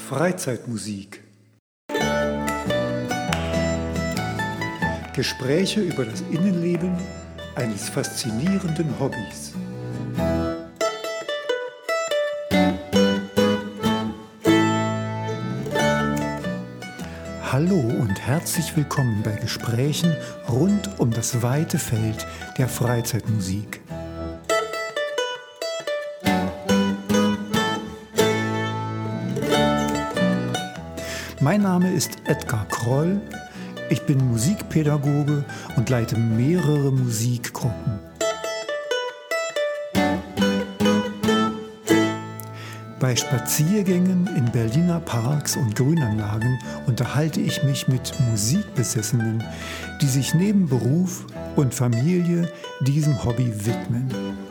Freizeitmusik. Gespräche über das Innenleben eines faszinierenden Hobbys. Hallo und herzlich willkommen bei Gesprächen rund um das weite Feld der Freizeitmusik. Mein Name ist Edgar Kroll, ich bin Musikpädagoge und leite mehrere Musikgruppen. Bei Spaziergängen in Berliner Parks und Grünanlagen unterhalte ich mich mit Musikbesessenen, die sich neben Beruf und Familie diesem Hobby widmen.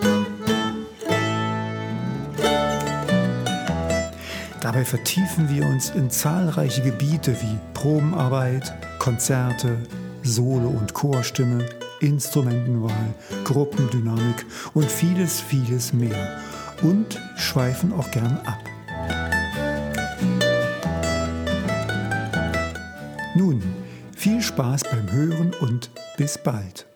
Dabei vertiefen wir uns in zahlreiche Gebiete wie Probenarbeit, Konzerte, Solo- und Chorstimme, Instrumentenwahl, Gruppendynamik und vieles, vieles mehr. Und schweifen auch gern ab. Nun, viel Spaß beim Hören und bis bald.